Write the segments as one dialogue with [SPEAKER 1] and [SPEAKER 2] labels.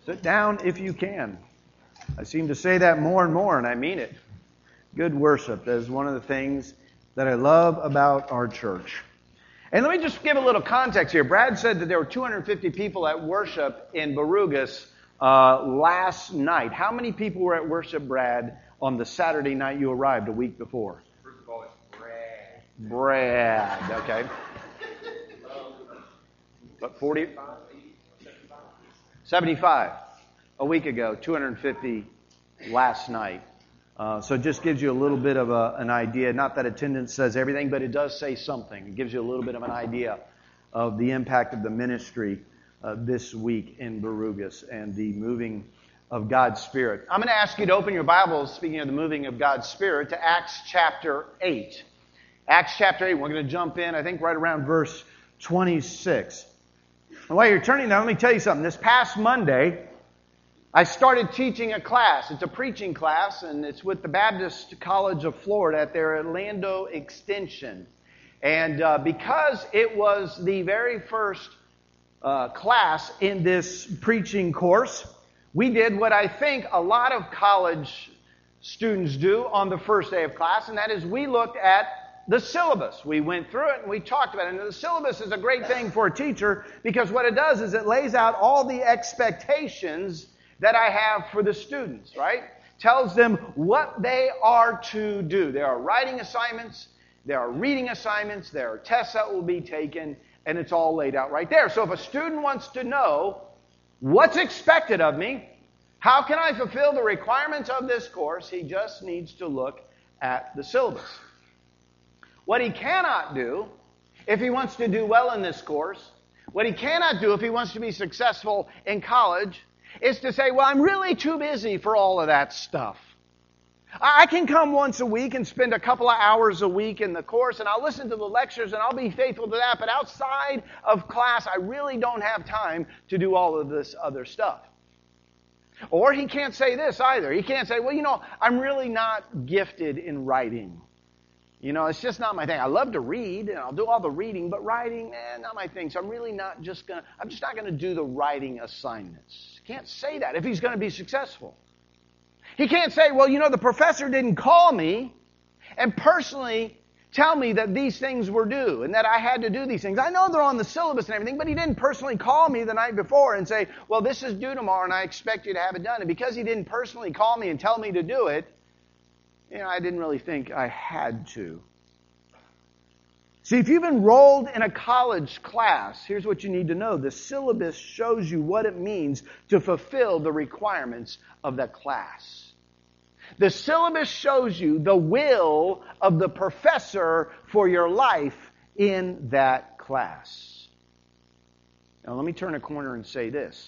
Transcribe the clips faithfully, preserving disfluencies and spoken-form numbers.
[SPEAKER 1] Sit down if you can. I seem to say that more and more, and I mean it. Good worship. That is one of the things that I love about our church. And let me just give a little context here. Brad said that there were two hundred fifty people at worship in Borugas uh, last night. How many people were at worship, Brad, on the Saturday night you arrived a week before?
[SPEAKER 2] First of all, it's Brad.
[SPEAKER 1] Brad, okay. What, forty? seventy-five a week ago, two hundred fifty last night. Uh, so it just gives you a little bit of a, an idea. Not that attendance says everything, but it does say something. It gives you a little bit of an idea of the impact of the ministry uh, this week in Borugas and the moving of God's Spirit. I'm going to ask you to open your Bibles, speaking of the moving of God's Spirit, to Acts chapter eight. Acts chapter eight, we're going to jump in, I think, right around verse twenty-six. And while you're turning there, let me tell you something. This past Monday, I started teaching a class. It's a preaching class, and it's with the Baptist College of Florida at their Orlando Extension. And uh, because it was the very first uh, class in this preaching course, we did what I think a lot of college students do on the first day of class, and that is we looked at the syllabus. We went through it and we talked about it. And the syllabus is a great thing for a teacher because what it does is it lays out all the expectations that I have for the students, right? Tells them what they are to do. There are writing assignments, there are reading assignments, there are tests that will be taken, and it's all laid out right there. So if a student wants to know what's expected of me, how can I fulfill the requirements of this course, he just needs to look at the syllabus. What he cannot do, if he wants to do well in this course, what he cannot do if he wants to be successful in college, is to say, well, I'm really too busy for all of that stuff. I can come once a week and spend a couple of hours a week in the course, and I'll listen to the lectures, and I'll be faithful to that, but outside of class, I really don't have time to do all of this other stuff. Or he can't say this either. He can't say, well, you know, I'm really not gifted in writing. You know, it's just not my thing. I love to read, and I'll do all the reading, but writing, eh, not my thing. So I'm really not just going to, I'm just not going to do the writing assignments. Can't say that if he's going to be successful. He can't say, well, you know, the professor didn't call me and personally tell me that these things were due and that I had to do these things. I know they're on the syllabus and everything, but he didn't personally call me the night before and say, well, this is due tomorrow and I expect you to have it done. And because he didn't personally call me and tell me to do it, you know, I didn't really think I had to. See, if you've enrolled in a college class, here's what you need to know. The syllabus shows you what it means to fulfill the requirements of the class. The syllabus shows you the will of the professor for your life in that class. Now, let me turn a corner and say this.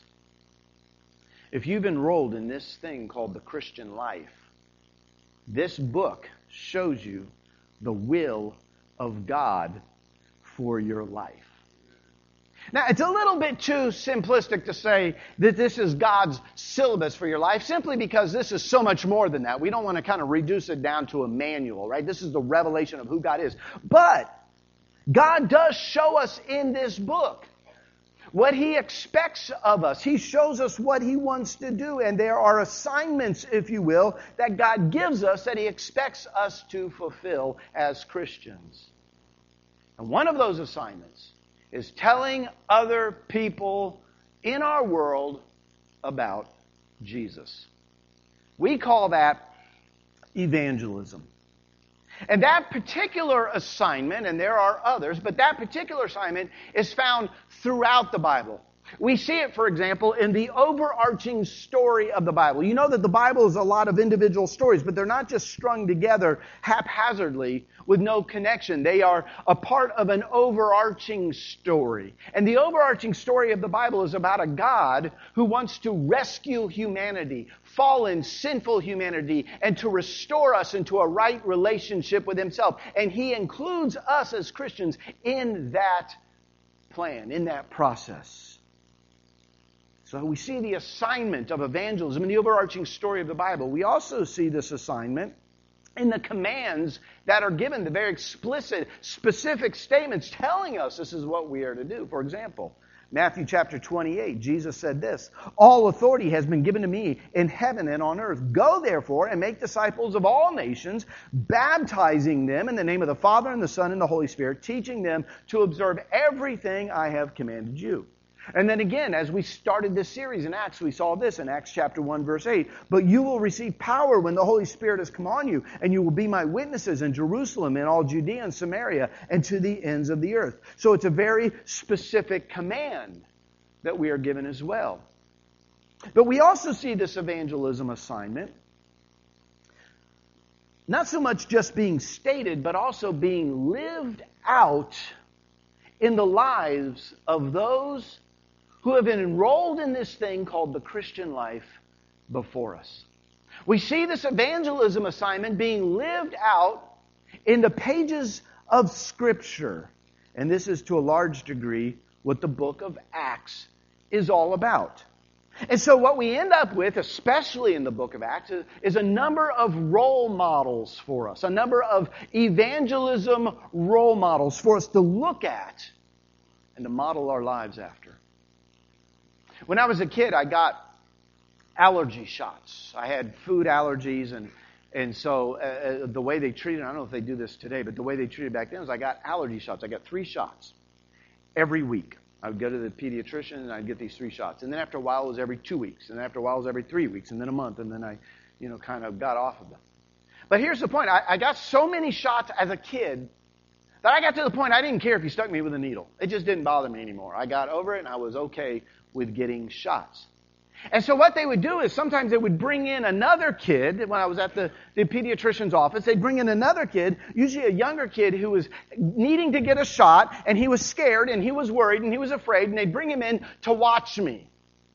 [SPEAKER 1] If you've enrolled in this thing called the Christian life, this book shows you the will of God for your life. Now, it's a little bit too simplistic to say that this is God's syllabus for your life, simply because this is so much more than that. We don't want to kind of reduce it down to a manual, right? This is the revelation of who God is. But God does show us in this book what He expects of us. He shows us what He wants to do. And there are assignments, if you will, that God gives us that He expects us to fulfill as Christians. And one of those assignments is telling other people in our world about Jesus. We call that evangelism. And that particular assignment, and there are others, but that particular assignment is found throughout the Bible. We see it, for example, in the overarching story of the Bible. You know that the Bible is a lot of individual stories, but they're not just strung together haphazardly with no connection. They are a part of an overarching story. And the overarching story of the Bible is about a God who wants to rescue humanity, fallen, sinful humanity, and to restore us into a right relationship with Himself. And He includes us as Christians in that plan, in that process. So we see the assignment of evangelism in the overarching story of the Bible. We also see this assignment in the commands that are given, the very explicit, specific statements telling us this is what we are to do. For example, Matthew chapter twenty-eight, Jesus said this, "All authority has been given to me in heaven and on earth. Go therefore and make disciples of all nations, baptizing them in the name of the Father and the Son and the Holy Spirit, teaching them to observe everything I have commanded you." And then again, as we started this series in Acts, we saw this in Acts chapter one, verse eight. "But you will receive power when the Holy Spirit has come on you, and you will be my witnesses in Jerusalem, in all Judea and Samaria, and to the ends of the earth." So it's a very specific command that we are given as well. But we also see this evangelism assignment not so much just being stated, but also being lived out in the lives of those who have been enrolled in this thing called the Christian life before us. We see this evangelism assignment being lived out in the pages of Scripture. And this is to a large degree what the book of Acts is all about. And so what we end up with, especially in the book of Acts, is, is a number of role models for us. A number of evangelism role models for us to look at and to model our lives after. When I was a kid, I got allergy shots. I had food allergies, and and so uh, the way they treated, I don't know if they do this today, but the way they treated back then was I got allergy shots. I got three shots every week. I would go to the pediatrician, and I'd get these three shots. And then after a while, it was every two weeks. And then after a while, it was every three weeks. And then a month. And then I, you know, kind of got off of them. But here's the point. I, I got so many shots as a kid that I got to the point I didn't care if you stuck me with a needle. It just didn't bother me anymore. I got over it, and I was okay with getting shots. And so what they would do is sometimes they would bring in another kid. When I was at the, the pediatrician's office, they'd bring in another kid, usually a younger kid who was needing to get a shot, and he was scared, and he was worried, and he was afraid, and they'd bring him in to watch me.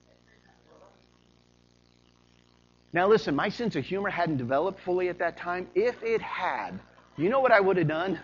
[SPEAKER 1] Now listen, my sense of humor hadn't developed fully at that time. If it had, you know what I would have done?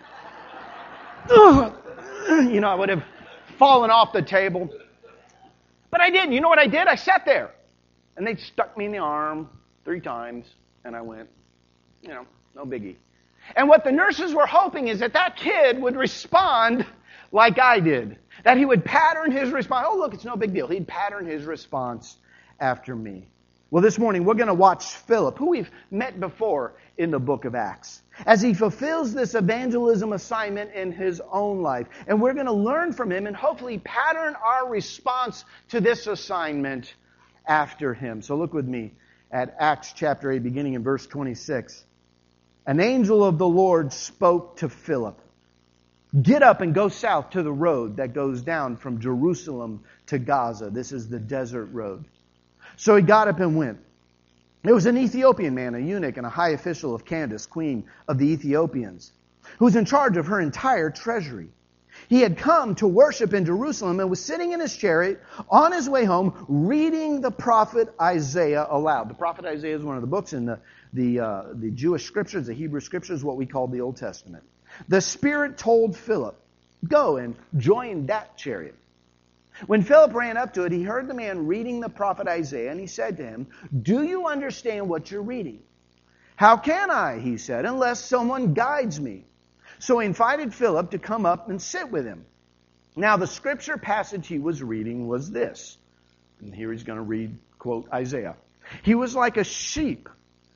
[SPEAKER 1] You know, I would have fallen off the table. But I didn't. You know what I did? I sat there. And they stuck me in the arm three times. And I went, you know, no biggie. And what the nurses were hoping is that that kid would respond like I did. That he would pattern his response. Oh, look, it's no big deal. He'd pattern his response after me. Well, this morning we're going to watch Philip, who we've met before in the book of Acts, as he fulfills this evangelism assignment in his own life. And we're going to learn from him and hopefully pattern our response to this assignment after him. So look with me at Acts chapter eight, beginning in verse twenty-six. An angel of the Lord spoke to Philip. "Get up and go south to the road that goes down from Jerusalem to Gaza." This is the desert road. So he got up and went. There was an Ethiopian man, a eunuch and a high official of Candace, queen of the Ethiopians, who was in charge of her entire treasury. He had come to worship in Jerusalem and was sitting in his chariot on his way home reading the prophet Isaiah aloud. The prophet Isaiah is one of the books in the, the, uh, the Jewish scriptures, the Hebrew scriptures, what we call the Old Testament. The Spirit told Philip, "Go and join that chariot." When Philip ran up to it, he heard the man reading the prophet Isaiah, and he said to him, "Do you understand what you're reading?" "How can I," he said, "unless someone guides me?" So he invited Philip to come up and sit with him. Now the scripture passage he was reading was this. And here he's going to read, quote, Isaiah. "He was like a sheep.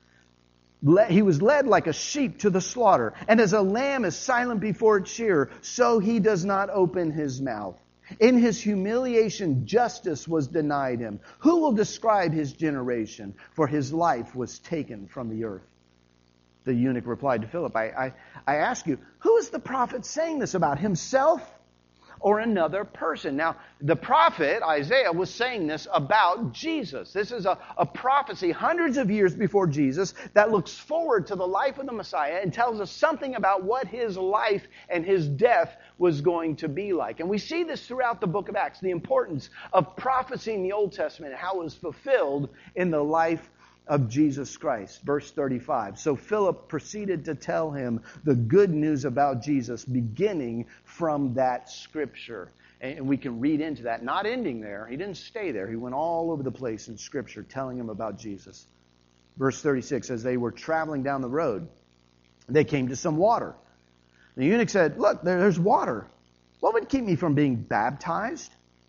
[SPEAKER 1] He was led like a sheep to the slaughter. And as a lamb is silent before its shearer, so he does not open his mouth. In his humiliation, justice was denied him. Who will describe his generation? For his life was taken from the earth." The eunuch replied to Philip, I, I, I ask you, who is the prophet saying this about, himself or another person? Now, the prophet, Isaiah, was saying this about Jesus. This is a, a prophecy hundreds of years before Jesus that looks forward to the life of the Messiah and tells us something about what his life and his death was going to be like. And we see this throughout the book of Acts, the importance of prophecy in the Old Testament and how it was fulfilled in the life of Jesus Christ. Verse thirty-five. So Philip proceeded to tell him the good news about Jesus, beginning from that scripture. And we can read into that, not ending there. He didn't stay there. He went all over the place in scripture telling him about Jesus. Verse thirty-six, as they were traveling down the road, they came to some water. The eunuch said, "Look, there's water. What would keep me from being baptized?"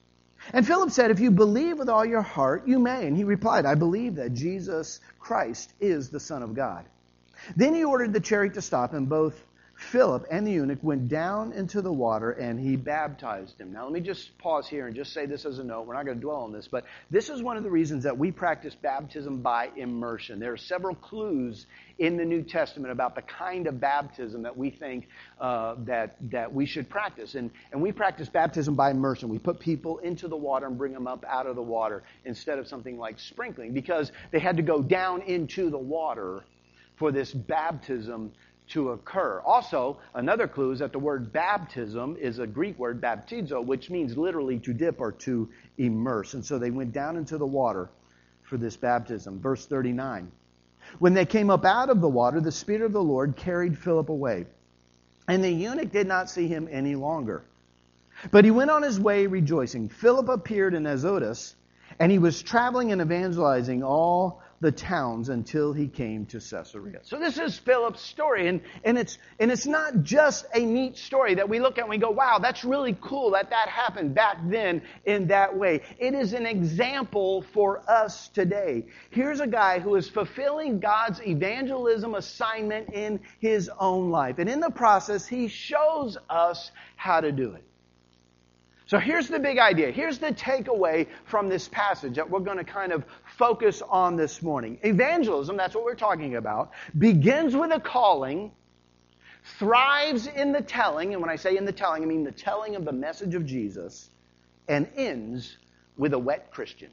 [SPEAKER 1] And Philip said, if you believe with all your heart, you may. And he replied, I believe that Jesus Christ is the Son of God. Then he ordered the chariot to stop, and both Philip and the eunuch went down into the water, and he baptized him. Now, let me just pause here and just say this as a note. We're not going to dwell on this, but this is one of the reasons that we practice baptism by immersion. There are several clues in the New Testament about the kind of baptism that we think uh, that that we should practice. And, and we practice baptism by immersion. We put people into the water and bring them up out of the water instead of something like sprinkling, because they had to go down into the water for this baptism to occur. Also, another clue is that the word baptism is a Greek word, baptizo, which means literally to dip or to immerse. And so they went down into the water for this baptism. Verse thirty-nine. When they came up out of the water, the Spirit of the Lord carried Philip away, and the eunuch did not see him any longer. But he went on his way rejoicing. Philip appeared in Azotus, and he was traveling and evangelizing all the towns until he came to Caesarea. So this is Philip's story, and, and it's and it's not just a neat story that we look at and we go, wow, that's really cool that that happened back then in that way. It is an example for us today. Here's a guy who is fulfilling God's evangelism assignment in his own life. And in the process, he shows us how to do it. So here's the big idea. Here's the takeaway from this passage that we're going to kind of focus on this morning. Evangelism, that's what we're talking about, begins with a calling, thrives in the telling, and when I say in the telling, I mean the telling of the message of Jesus, and ends with a wet Christian.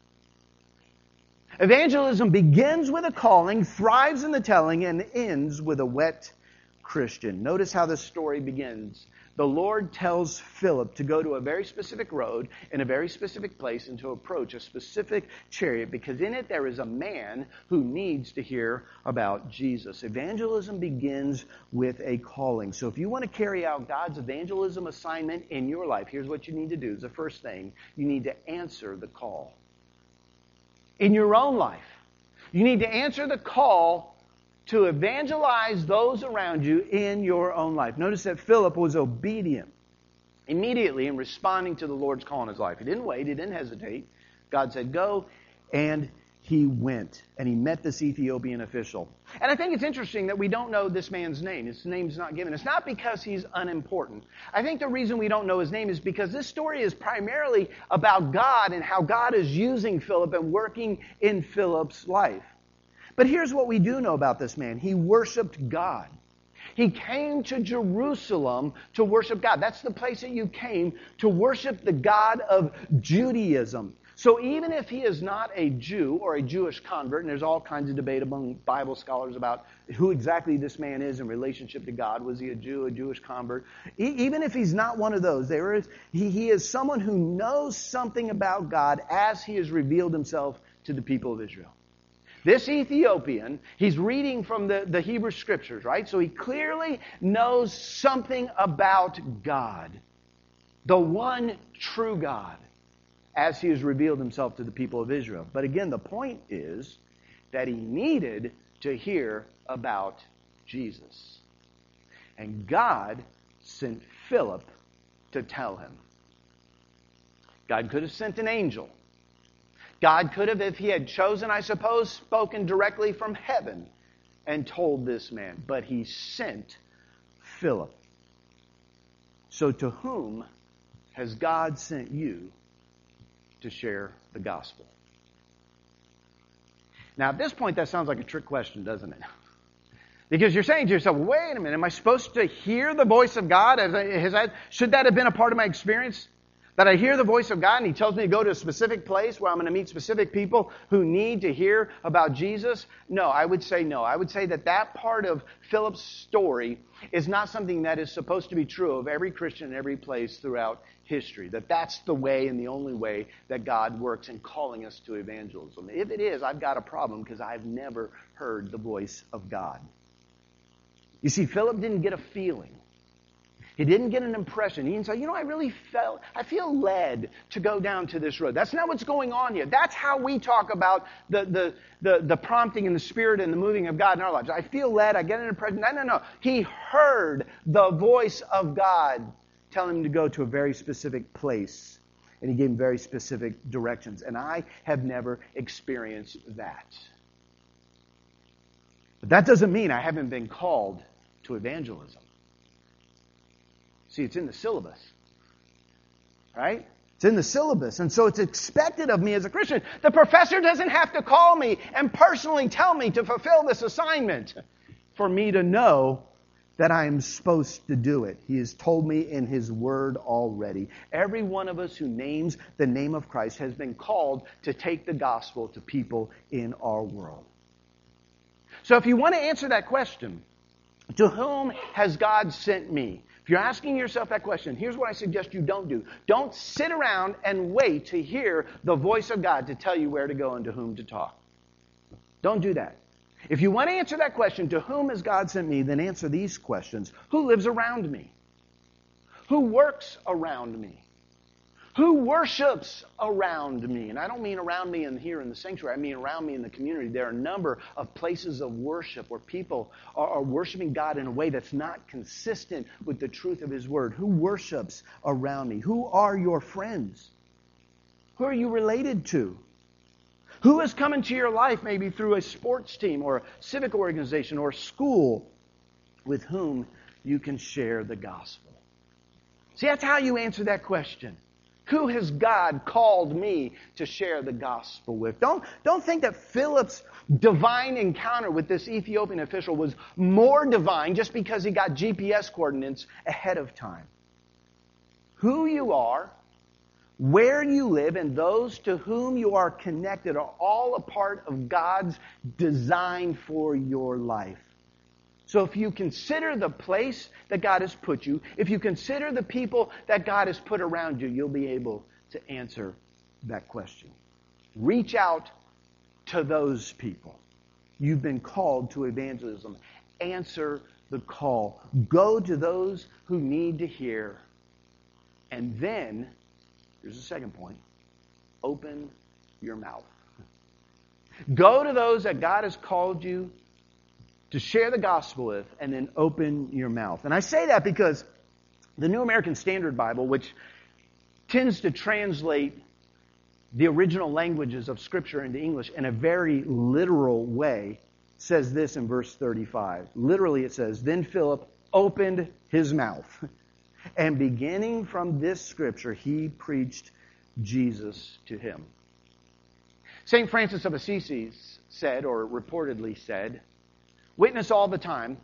[SPEAKER 1] Evangelism begins with a calling, thrives in the telling, and ends with a wet Christian. Notice how this story begins. The Lord tells Philip to go to a very specific road in a very specific place and to approach a specific chariot, because in it there is a man who needs to hear about Jesus. Evangelism begins with a calling. So if you want to carry out God's evangelism assignment in your life, here's what you need to do. Is the first thing, you need to answer the call. In your own life, you need to answer the call to evangelize those around you in your own life. Notice that Philip was obedient immediately in responding to the Lord's call in his life. He didn't wait. He didn't hesitate. God said, go, and he went. And he met this Ethiopian official. And I think it's interesting that we don't know this man's name. His name's not given. It's not because he's unimportant. I think the reason we don't know his name is because this story is primarily about God and how God is using Philip and working in Philip's life. But here's what we do know about this man. He worshiped God. He came to Jerusalem to worship God. That's the place that you came to worship the God of Judaism. So even if he is not a Jew or a Jewish convert, and there's all kinds of debate among Bible scholars about who exactly this man is in relationship to God. Was he a Jew, a Jewish convert? E- even if he's not one of those, there is he, he is someone who knows something about God as he has revealed himself to the people of Israel. This Ethiopian, he's reading from the, the Hebrew Scriptures, right? So he clearly knows something about God, the one true God, as he has revealed himself to the people of Israel. But again, the point is that he needed to hear about Jesus. And God sent Philip to tell him. God could have sent an angel. God could have, if he had chosen, I suppose, spoken directly from heaven and told this man. But he sent Philip. So to whom has God sent you to share the gospel? Now, at this point, that sounds like a trick question, doesn't it? Because you're saying to yourself, wait a minute, am I supposed to hear the voice of God? Has that, should that have been a part of my experience? That I hear the voice of God and he tells me to go to a specific place where I'm going to meet specific people who need to hear about Jesus? No, I would say no. I would say that that part of Philip's story is not something that is supposed to be true of every Christian in every place throughout history. That that's the way and the only way that God works in calling us to evangelism. If it is, I've got a problem because I've never heard the voice of God. You see, Philip didn't get a feeling. He didn't get an impression. He didn't say, you know, I really felt, I feel led to go down to this road. That's not what's going on here. That's how we talk about the, the, the, the prompting and the Spirit and the moving of God in our lives. I feel led, I get an impression. No, no, no. He heard the voice of God telling him to go to a very specific place And he gave him very specific directions. And I have never experienced that. But that doesn't mean I haven't been called to evangelism. See, it's in the syllabus. Right? It's in the syllabus. And so it's expected of me as a Christian. The professor doesn't have to call me and personally tell me to fulfill this assignment for me to know that I am supposed to do it. He has told me in His Word already. Every one of us who names the name of Christ has been called to take the gospel to people in our world. So if you want to answer that question, to whom has God sent me? If you're asking yourself that question, here's what I suggest you don't do. Don't sit around and wait to hear the voice of God to tell you where to go and to whom to talk. Don't do that. If you want to answer that question, to whom has God sent me, then answer these questions. Who lives around me? Who works around me? Who worships around me? And I don't mean around me in here in the sanctuary. I mean around me in the community. There are a number of places of worship where people are, are worshiping God in a way that's not consistent with the truth of His Word. Who worships around me? Who are your friends? Who are you related to? Who has come into your life maybe through a sports team or a civic organization or school with whom you can share the gospel? See, that's how you answer that question. Who has God called me to share the gospel with? Don't, don't think that Philip's divine encounter with this Ethiopian official was more divine just because he got G P S coordinates ahead of time. Who you are, where you live, and those to whom you are connected are all a part of God's design for your life. So if you consider the place that God has put you, if you consider the people that God has put around you, you'll be able to answer that question. Reach out to those people. You've been called to evangelism. Answer the call. Go to those who need to hear. And then, here's the second point, open your mouth. Go to those that God has called you to share the gospel with, and then open your mouth. And I say that because the New American Standard Bible, which tends to translate the original languages of Scripture into English in a very literal way, says this in verse thirty-five. Literally it says, "Then Philip opened his mouth, and beginning from this Scripture, he preached Jesus to him." Saint Francis of Assisi said, or reportedly said, "Witness all the time,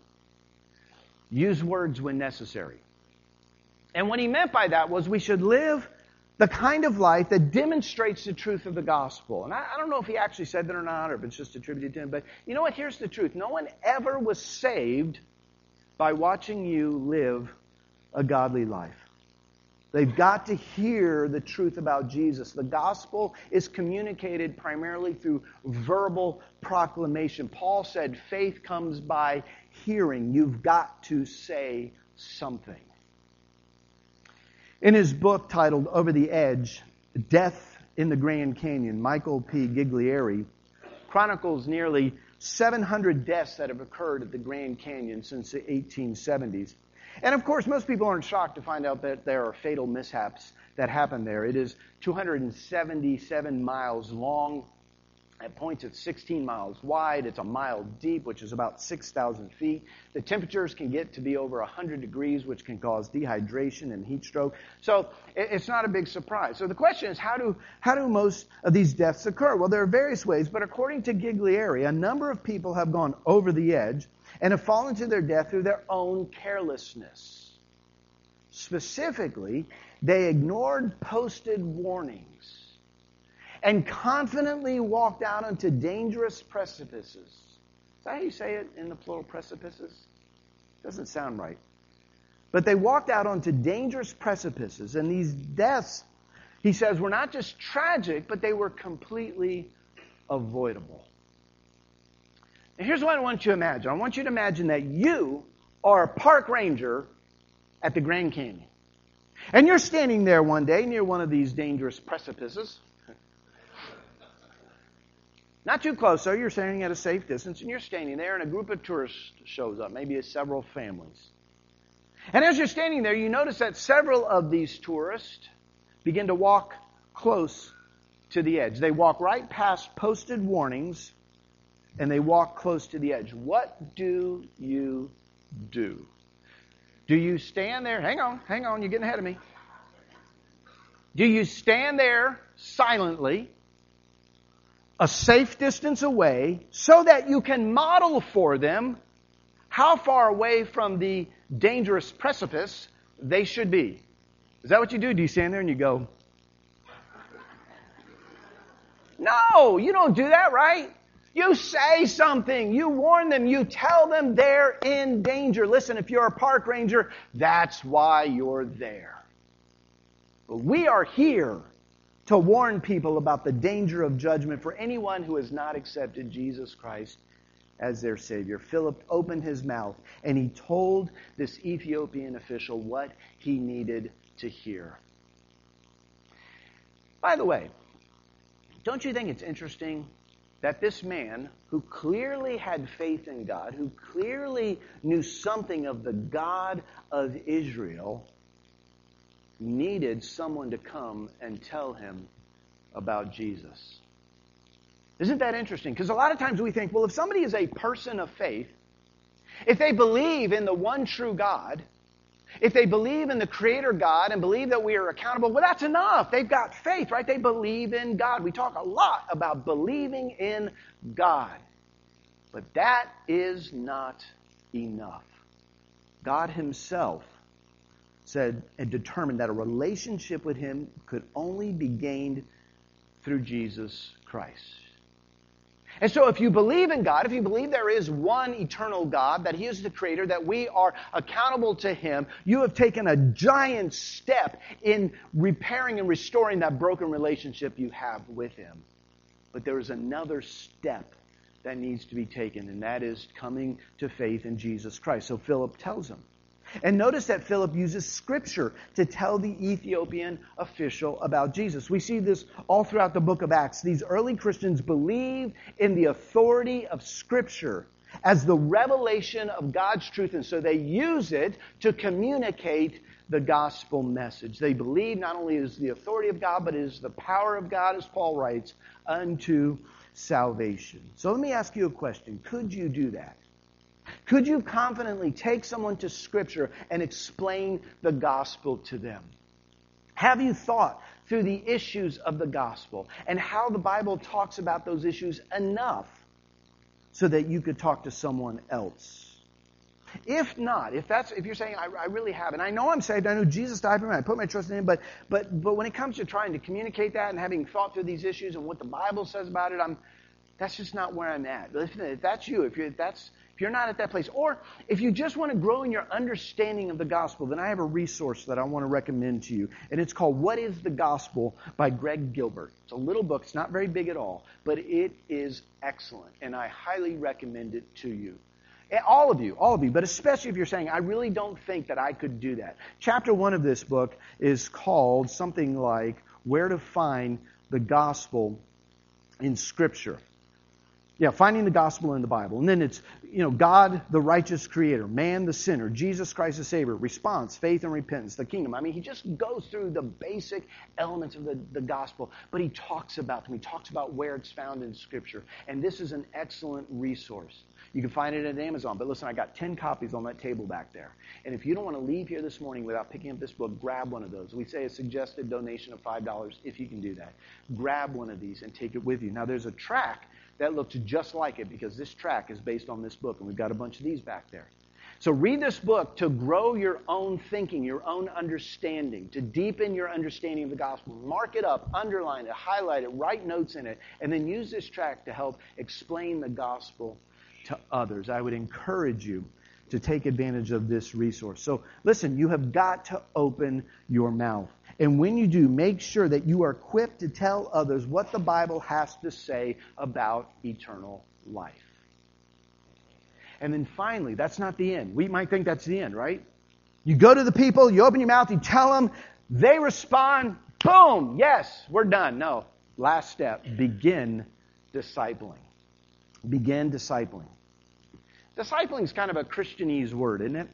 [SPEAKER 1] use words when necessary." And what he meant by that was we should live the kind of life that demonstrates the truth of the gospel. And I, I don't know if he actually said that or not, or if it's just attributed to him, but you know what? Here's the truth. No one ever was saved by watching you live a godly life. They've got to hear the truth about Jesus. The gospel is communicated primarily through verbal proclamation. Paul said faith comes by hearing. You've got to say something. In his book titled Over the Edge, Death in the Grand Canyon, Michael P. Giglieri chronicles nearly seven hundred deaths that have occurred at the Grand Canyon since the eighteen seventies. And of course, most people aren't shocked to find out that there are fatal mishaps that happen there. It is two hundred seventy-seven miles long. At points, it's sixteen miles wide. It's a mile deep, which is about six thousand feet. The temperatures can get to be over one hundred degrees, which can cause dehydration and heat stroke. So it's not a big surprise. So the question is, how do, how do most of these deaths occur? Well, there are various ways, but according to Giglieri, a number of people have gone over the edge and have fallen to their death through their own carelessness. Specifically, they ignored posted warnings and confidently walked out onto dangerous precipices. Is that how you say it in the plural, precipices? Doesn't sound right. But they walked out onto dangerous precipices, and these deaths, he says, were not just tragic, but they were completely avoidable. And here's what I want you to imagine. I want you to imagine that you are a park ranger at the Grand Canyon. And you're standing there one day near one of these dangerous precipices. Not too close, though. You're standing at a safe distance, and you're standing there, and a group of tourists shows up, maybe several families. And as you're standing there, you notice that several of these tourists begin to walk close to the edge. They walk right past posted warnings, and they walk close to the edge. What do you do? Do you stand there? Hang on, hang on, you're getting ahead of me. Do you stand there silently, a safe distance away, so that you can model for them how far away from the dangerous precipice they should be? Is that what you do? Do you stand there and you go, no, you don't do that, right? You say something. You warn them. You tell them they're in danger. Listen, if you're a park ranger, that's why you're there. But we are here to warn people about the danger of judgment for anyone who has not accepted Jesus Christ as their Savior. Philip opened his mouth and he told this Ethiopian official what he needed to hear. By the way, don't you think it's interesting that this man, who clearly had faith in God, who clearly knew something of the God of Israel, needed someone to come and tell him about Jesus? Isn't that interesting? Because a lot of times we think, well, if somebody is a person of faith, if they believe in the one true God, if they believe in the Creator God and believe that we are accountable, well, that's enough. They've got faith, right? They believe in God. We talk a lot about believing in God. But that is not enough. God Himself said and determined that a relationship with Him could only be gained through Jesus Christ. And so if you believe in God, if you believe there is one eternal God, that He is the Creator, that we are accountable to Him, you have taken a giant step in repairing and restoring that broken relationship you have with Him. But there is another step that needs to be taken, and that is coming to faith in Jesus Christ. So Philip tells him. And notice that Philip uses Scripture to tell the Ethiopian official about Jesus. We see this all throughout the book of Acts. These early Christians believe in the authority of Scripture as the revelation of God's truth, and so they use it to communicate the gospel message. They believe not only is the authority of God, but it is the power of God, as Paul writes, unto salvation. So let me ask you a question. Could you do that? Could you confidently take someone to Scripture and explain the gospel to them? Have you thought through the issues of the gospel and how the Bible talks about those issues enough so that you could talk to someone else? If not, if that's if you're saying, I, I really haven't, I know I'm saved, I know Jesus died for me, I put my trust in Him, but but but when it comes to trying to communicate that and having thought through these issues and what the Bible says about it, I'm that's just not where I'm at. If, if that's you, if you're that's If you're not at that place, or if you just want to grow in your understanding of the gospel, then I have a resource that I want to recommend to you. And it's called What is the Gospel by Greg Gilbert. It's a little book. It's not very big at all, but it is excellent. And I highly recommend it to you. All of you, all of you, but especially if you're saying, I really don't think that I could do that. Chapter one of this book is called something like Where to Find the Gospel in Scripture. Yeah, finding the gospel in the Bible. And then it's, you know, God, the righteous creator, man, the sinner, Jesus Christ, the Savior, response, faith and repentance, the kingdom. I mean, he just goes through the basic elements of the, the gospel, but he talks about them. He talks about where it's found in Scripture. And this is an excellent resource. You can find it at Amazon. But listen, I got ten copies on that table back there. And if you don't want to leave here this morning without picking up this book, grab one of those. We say a suggested donation of five dollars if you can do that. Grab one of these and take it with you. Now, there's a track that looks just like it because this track is based on this book, and we've got a bunch of these back there. So read this book to grow your own thinking, your own understanding, to deepen your understanding of the gospel. Mark it up, underline it, highlight it, write notes in it, and then use this track to help explain the gospel to others. I would encourage you to take advantage of this resource. So listen, you have got to open your mouth. And when you do, make sure that you are equipped to tell others what the Bible has to say about eternal life. And then finally, that's not the end. We might think that's the end, right? You go to the people, you open your mouth, you tell them, they respond, boom, yes, we're done. No, last step, begin discipling. Begin discipling. Discipling is kind of a Christianese word, isn't it?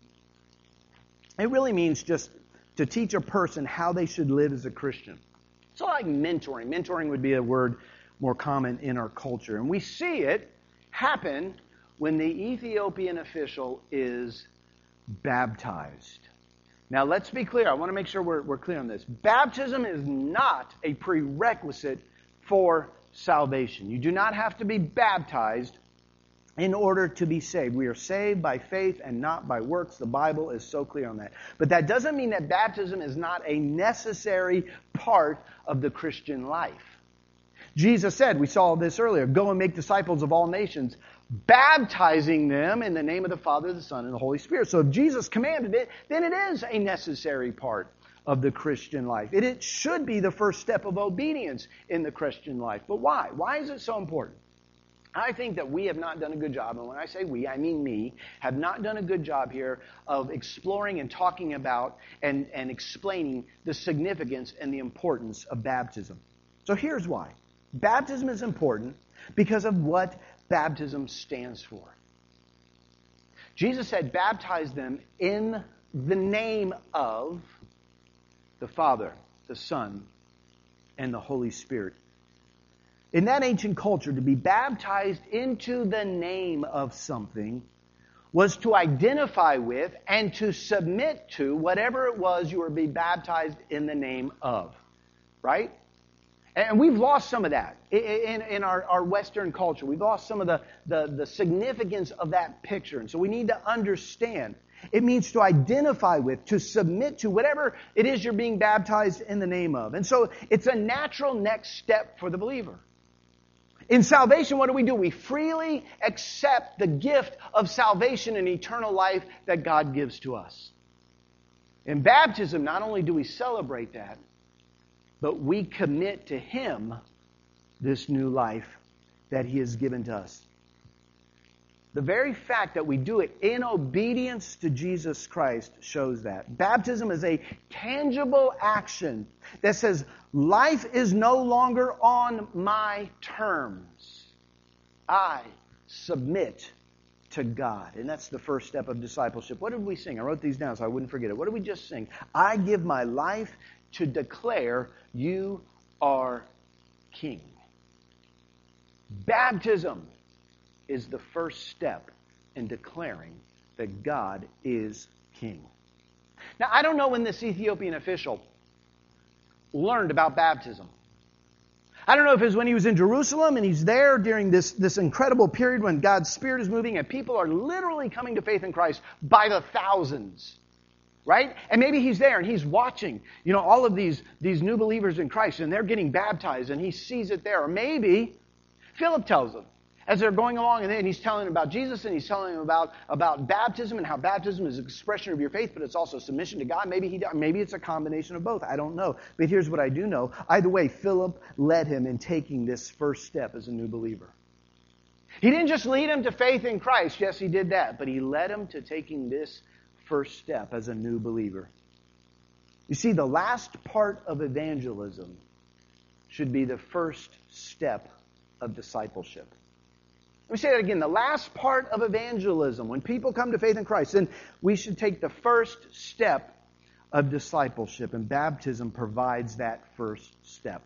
[SPEAKER 1] It really means just to teach a person how they should live as a Christian. So like mentoring. Mentoring would be a word more common in our culture. And we see it happen when the Ethiopian official is baptized. Now let's be clear. I want to make sure we're, we're clear on this. Baptism is not a prerequisite for salvation. You do not have to be baptized in order to be saved. We are saved by faith and not by works. The Bible is so clear on that. But that doesn't mean that baptism is not a necessary part of the Christian life. Jesus said, we saw this earlier, go and make disciples of all nations, baptizing them in the name of the Father, the Son, and the Holy Spirit. So if Jesus commanded it, then it is a necessary part of the Christian life. It, it should be the first step of obedience in the Christian life. But why? Why is it so important? I think that we have not done a good job, and when I say we, I mean me, have not done a good job here of exploring and talking about and, and explaining the significance and the importance of baptism. So here's why. Baptism is important because of what baptism stands for. Jesus said, baptize them in the name of the Father, the Son, and the Holy Spirit. In that ancient culture, to be baptized into the name of something was to identify with and to submit to whatever it was you were being baptized in the name of. Right? And we've lost some of that in, in our, our Western culture. We've lost some of the, the, the significance of that picture. And so we need to understand. It means to identify with, to submit to whatever it is you're being baptized in the name of. And so it's a natural next step for the believer. In salvation, what do we do? We freely accept the gift of salvation and eternal life that God gives to us. In baptism, not only do we celebrate that, but we commit to Him this new life that He has given to us. The very fact that we do it in obedience to Jesus Christ shows that. Baptism is a tangible action that says, life is no longer on my terms. I submit to God. And that's the first step of discipleship. What did we sing? I wrote these down so I wouldn't forget it. What did we just sing? I give my life to declare you are King. Baptism is the first step in declaring that God is King. Now, I don't know when this Ethiopian official learned about baptism. I don't know if it was when he was in Jerusalem and he's there during this, this incredible period when God's Spirit is moving and people are literally coming to faith in Christ by the thousands. Right? And maybe he's there and he's watching, you know, all of these, these new believers in Christ and they're getting baptized and he sees it there. Or maybe Philip tells them as they're going along and then he's telling them about Jesus and he's telling them about, about baptism and how baptism is an expression of your faith, but it's also submission to God. Maybe he, maybe it's a combination of both. I don't know. But here's what I do know. Either way, Philip led him in taking this first step as a new believer. He didn't just lead him to faith in Christ. Yes, he did that. But he led him to taking this first step as a new believer. You see, the last part of evangelism should be the first step of discipleship. Let me say that again. The last part of evangelism, when people come to faith in Christ, then we should take the first step of discipleship, and baptism provides that first step.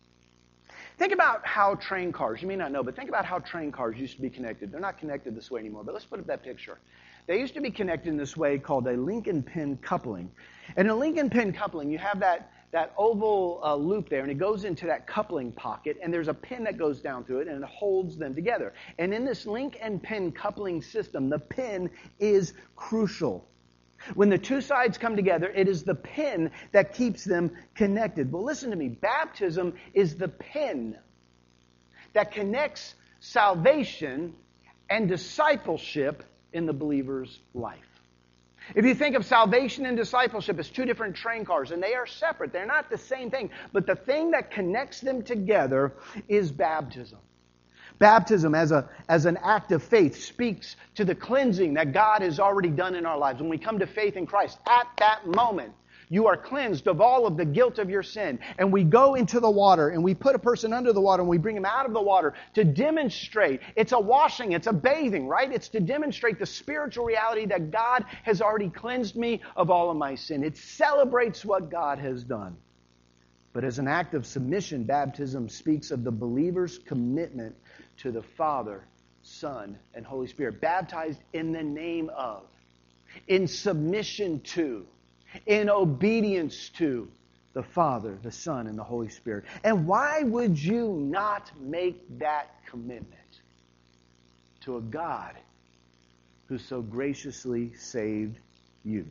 [SPEAKER 1] Think about how train cars, you may not know, but think about how train cars used to be connected. They're not connected this way anymore, but let's put up that picture. They used to be connected in this way called a link and pin coupling. And in a link and pin coupling, you have that, that oval uh, loop there, and it goes into that coupling pocket, and there's a pin that goes down through it, and it holds them together. And in this link and pin coupling system, the pin is crucial. When the two sides come together, it is the pin that keeps them connected. Well, listen to me. Baptism is the pin that connects salvation and discipleship in the believer's life. If you think of salvation and discipleship as two different train cars, and they are separate, they're not the same thing, but the thing that connects them together is baptism. Baptism as a as an act of faith speaks to the cleansing that God has already done in our lives. When we come to faith in Christ, at that moment, you are cleansed of all of the guilt of your sin. And we go into the water and we put a person under the water and we bring him out of the water to demonstrate. It's a washing, it's a bathing, right? It's to demonstrate the spiritual reality that God has already cleansed me of all of my sin. It celebrates what God has done. But as an act of submission, baptism speaks of the believer's commitment to the Father, Son, and Holy Spirit. Baptized in the name of, in submission to, in obedience to the Father, the Son, and the Holy Spirit. And why would you not make that commitment to a God who so graciously saved you?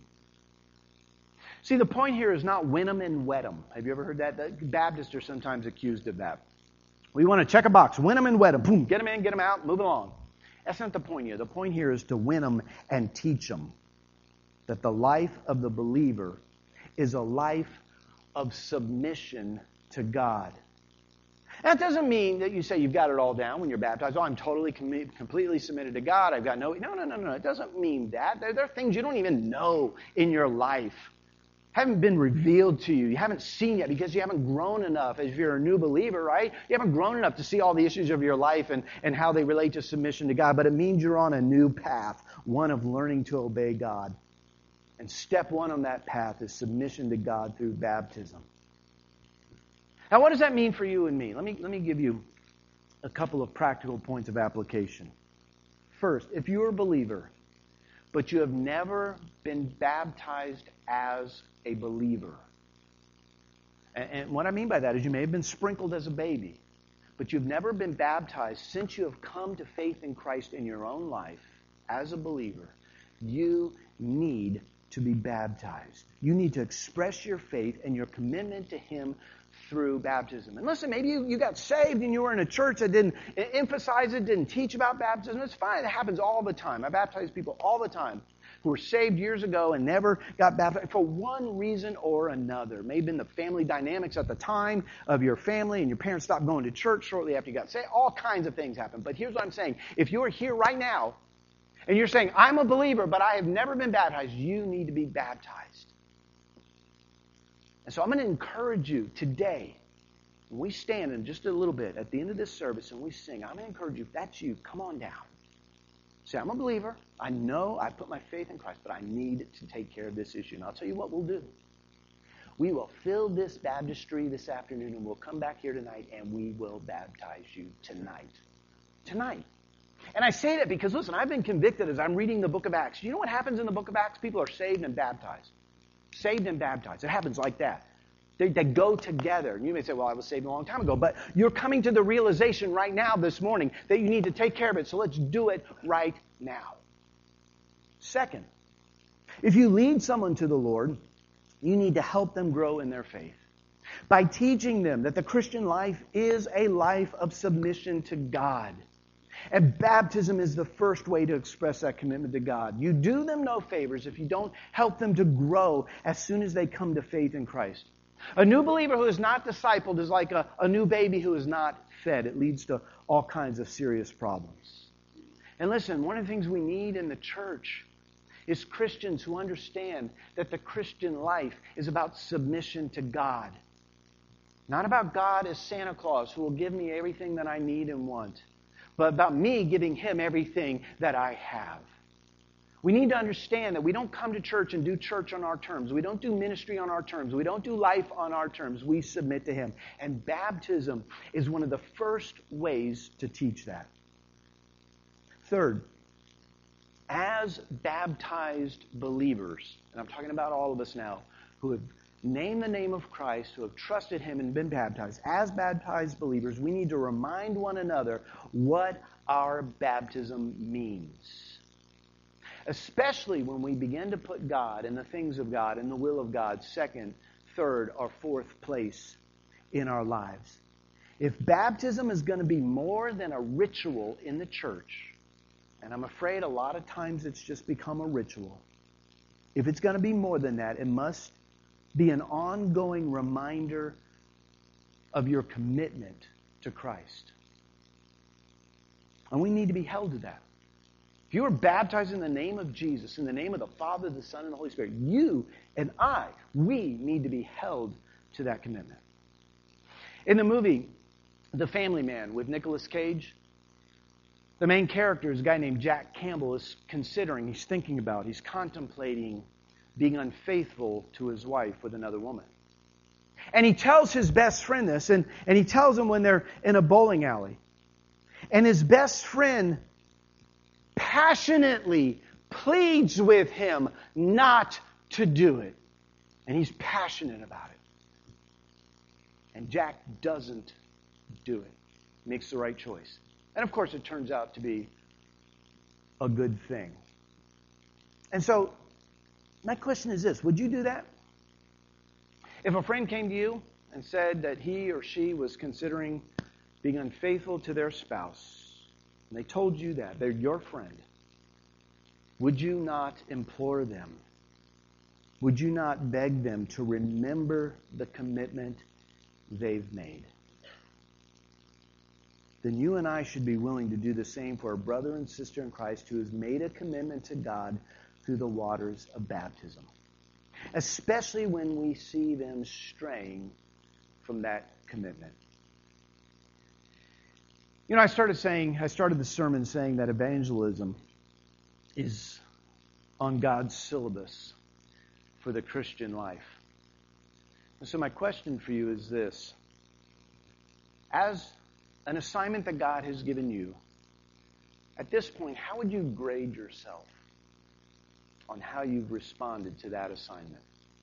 [SPEAKER 1] See, the point here is not win 'em and wed 'em. Have you ever heard that? The Baptists are sometimes accused of that. We want to check a box, win 'em and wed 'em. Boom, get them in, get them out, move along. That's not the point here. The point here is to win them and teach them that the life of the believer is a life of submission to God. That doesn't mean that you say you've got it all down when you're baptized. Oh, I'm totally, com- completely submitted to God. I've got no... No, no, no, no. It doesn't mean that. There, there are things you don't even know in your life. Haven't been revealed to you. You haven't seen yet because you haven't grown enough as if you're a new believer, right? You haven't grown enough to see all the issues of your life and, and how they relate to submission to God. But it means you're on a new path, one of learning to obey God. And step one on that path is submission to God through baptism. Now, what does that mean for you and me? Let me, let me give you a couple of practical points of application. First, if you're a believer, but you have never been baptized as a believer. And, and what I mean by that is you may have been sprinkled as a baby, but you've never been baptized since you have come to faith in Christ in your own life as a believer. You need to be baptized. You need to express your faith and your commitment to Him through baptism. And listen, maybe you, you got saved and you were in a church that didn't emphasize it, didn't teach about baptism. It's fine. It happens all the time. I baptize people all the time who were saved years ago and never got baptized for one reason or another. Maybe in the family dynamics at the time of your family and your parents stopped going to church shortly after you got saved. All kinds of things happen. But here's what I'm saying. If you're here right now and you're saying, I'm a believer, but I have never been baptized, you need to be baptized. And so I'm going to encourage you today, when we stand in just a little bit at the end of this service and we sing, I'm going to encourage you, if that's you, come on down. Say, I'm a believer. I know I put my faith in Christ, but I need to take care of this issue. And I'll tell you what we'll do. We will fill this baptistry this afternoon and we'll come back here tonight and we will baptize you tonight. Tonight. And I say that because, listen, I've been convicted as I'm reading the book of Acts. You know what happens in the book of Acts? People are saved and baptized. Saved and baptized. It happens like that. They, they go together. And you may say, well, I was saved a long time ago. But you're coming to the realization right now this morning that you need to take care of it. So let's do it right now. Second, if you lead someone to the Lord, you need to help them grow in their faith by teaching them that the Christian life is a life of submission to God. And baptism is the first way to express that commitment to God. You do them no favors if you don't help them to grow as soon as they come to faith in Christ. A new believer who is not discipled is like a, a new baby who is not fed. It leads to all kinds of serious problems. And listen, one of the things we need in the church is Christians who understand that the Christian life is about submission to God. Not about God as Santa Claus who will give me everything that I need and want, but about me giving Him everything that I have. We need to understand that we don't come to church and do church on our terms. We don't do ministry on our terms. We don't do life on our terms. We submit to Him. And baptism is one of the first ways to teach that. Third, as baptized believers, and I'm talking about all of us now, who have named the name of Christ, who have trusted Him and been baptized, as baptized believers, we need to remind one another what our baptism means. Especially when we begin to put God and the things of God and the will of God second, third, or fourth place in our lives. If baptism is going to be more than a ritual in the church, and I'm afraid a lot of times it's just become a ritual, if it's going to be more than that, it must be an ongoing reminder of your commitment to Christ. And we need to be held to that. If you are baptized in the name of Jesus, in the name of the Father, the Son, and the Holy Spirit, you and I, we need to be held to that commitment. In the movie The Family Man with Nicolas Cage, the main character is a guy named Jack Campbell is considering, he's thinking about, he's contemplating being unfaithful to his wife with another woman. And he tells his best friend this, and, and he tells him when they're in a bowling alley. And his best friend passionately pleads with him not to do it. And he's passionate about it. And Jack doesn't do it. Makes the right choice. And of course it turns out to be a good thing. And so, my question is this. Would you do that? If a friend came to you and said that he or she was considering being unfaithful to their spouse, and they told you that, they're your friend, would you not implore them? Would you not beg them to remember the commitment they've made? Then you and I should be willing to do the same for a brother and sister in Christ who has made a commitment to God through the waters of baptism. Especially when we see them straying from that commitment. You know, I started saying, I started the sermon saying that evangelism is on God's syllabus for the Christian life. And so my question for you is this. As an assignment that God has given you, at this point, how would you grade yourself on how you've responded to that assignment?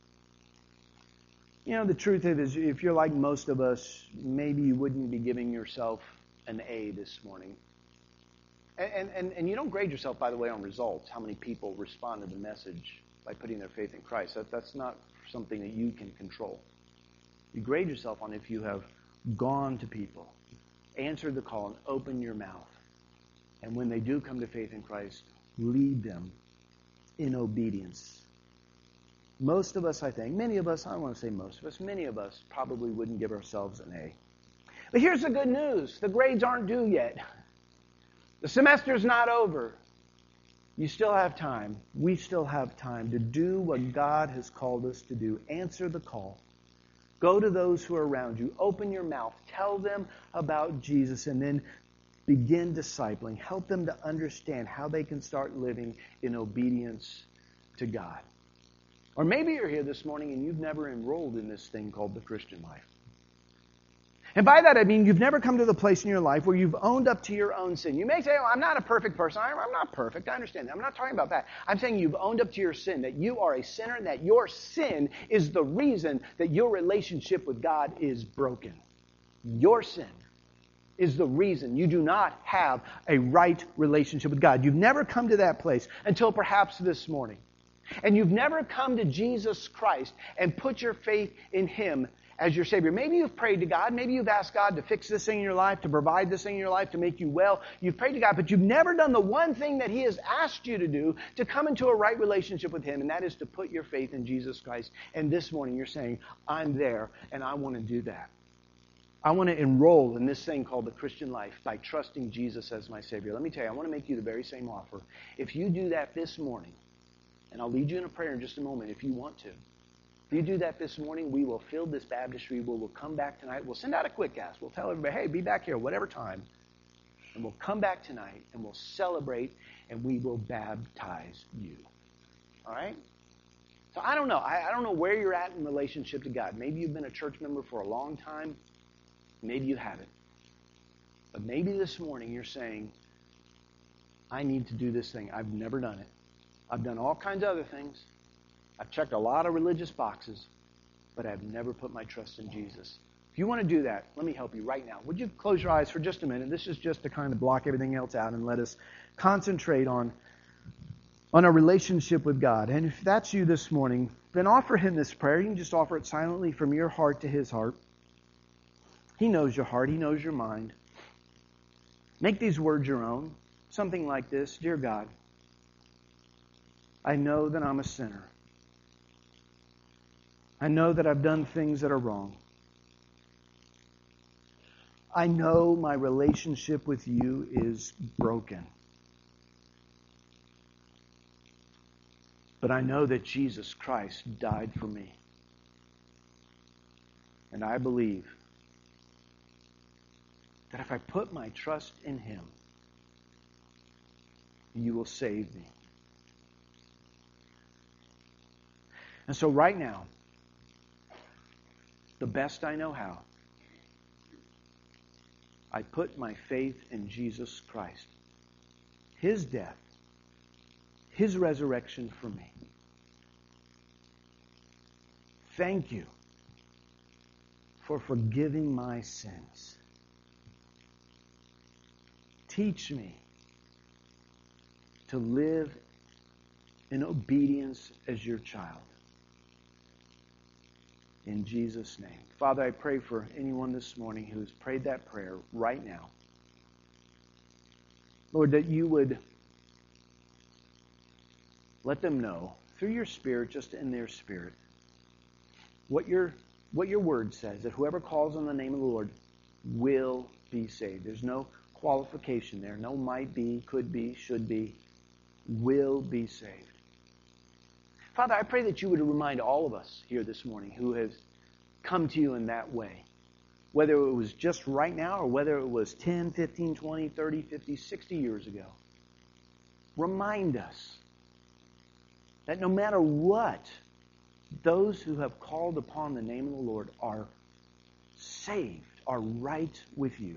[SPEAKER 1] You know, the truth is, if you're like most of us, maybe you wouldn't be giving yourself an A this morning. And, and, and you don't grade yourself, by the way, on results, how many people respond to the message by putting their faith in Christ. That, that's not something that you can control. You grade yourself on if you have gone to people, answered the call, and opened your mouth. And when they do come to faith in Christ, lead them in obedience. Most of us, I think, many of us, I don't want to say most of us, many of us probably wouldn't give ourselves an A. But here's the good news. The grades aren't due yet. The semester's not over. You still have time. We still have time to do what God has called us to do. Answer the call. Go to those who are around you. Open your mouth. Tell them about Jesus, and then begin discipling. Help them to understand how they can start living in obedience to God. Or maybe you're here this morning and you've never enrolled in this thing called the Christian life. And by that I mean you've never come to the place in your life where you've owned up to your own sin. You may say, oh, I'm not a perfect person. I'm not perfect. I understand that. I'm not talking about that. I'm saying you've owned up to your sin, that you are a sinner, and that your sin is the reason that your relationship with God is broken. Your sin is the reason you do not have a right relationship with God. You've never come to that place until perhaps this morning. And you've never come to Jesus Christ and put your faith in Him as your Savior. Maybe you've prayed to God. Maybe you've asked God to fix this thing in your life, to provide this thing in your life, to make you well. You've prayed to God, but you've never done the one thing that He has asked you to do to come into a right relationship with Him, and that is to put your faith in Jesus Christ. And this morning you're saying, I'm there, and I want to do that. I want to enroll in this thing called the Christian life by trusting Jesus as my Savior. Let me tell you, I want to make you the very same offer. If you do that this morning, and I'll lead you in a prayer in just a moment if you want to. If you do that this morning, we will fill this baptistry. We'll, we'll come back tonight. We'll send out a quick ask. We'll tell everybody, hey, be back here whatever time. And we'll come back tonight, and we'll celebrate, and we will baptize you. All right? So I don't know. I, I don't know where you're at in relationship to God. Maybe you've been a church member for a long time. Maybe you haven't. But maybe this morning you're saying, I need to do this thing. I've never done it. I've done all kinds of other things. I've checked a lot of religious boxes, but I've never put my trust in Jesus. If you want to do that, let me help you right now. Would you close your eyes for just a minute? This is just to kind of block everything else out and let us concentrate on, on our relationship with God. And if that's you this morning, then offer Him this prayer. You can just offer it silently from your heart to His heart. He knows your heart. He knows your mind. Make these words your own. Something like this. Dear God, I know that I'm a sinner. I know that I've done things that are wrong. I know my relationship with you is broken. But I know that Jesus Christ died for me. And I believe that if I put my trust in Him, you will save me. And so right now, the best I know how, I put my faith in Jesus Christ. His death, His resurrection for me. Thank you for forgiving my sins. Teach me to live in obedience as your child. In Jesus' name. Father, I pray for anyone this morning who has prayed that prayer right now. Lord, that you would let them know through your Spirit, just in their spirit, what your, what your word says, that whoever calls on the name of the Lord will be saved. There's no qualification there. No might be, could be, should be. Will be saved. Father, I pray that you would remind all of us here this morning who has come to you in that way, whether it was just right now or whether it was ten, fifteen, twenty, thirty, fifty, sixty years ago. Remind us that no matter what, those who have called upon the name of the Lord are saved, are right with you.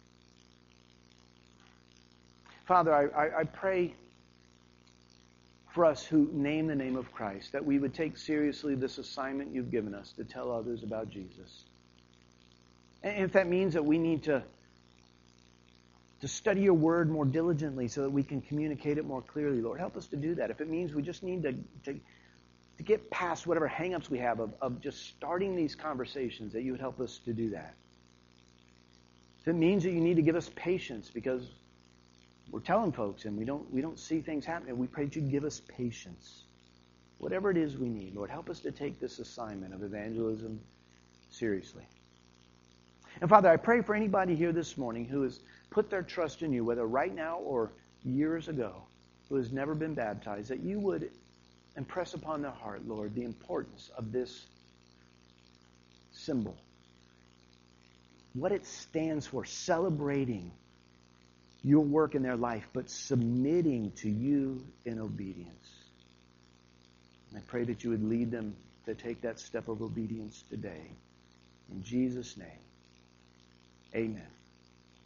[SPEAKER 1] Father, I, I, I pray for us who name the name of Christ, that we would take seriously this assignment you've given us to tell others about Jesus. And if that means that we need to, to study your word more diligently so that we can communicate it more clearly, Lord, help us to do that. If it means we just need to, to, to get past whatever hang-ups we have of, of just starting these conversations, that you would help us to do that. If it means that you need to give us patience because we're telling folks and we don't we don't see things happening, we pray that you give us patience. Whatever it is we need, Lord, help us to take this assignment of evangelism seriously. And Father, I pray for anybody here this morning who has put their trust in you, whether right now or years ago, who has never been baptized, that you would impress upon their heart, Lord, the importance of this symbol. What it stands for, celebrating your work in their life, but submitting to you in obedience. And I pray that you would lead them to take that step of obedience today. In Jesus' name, amen.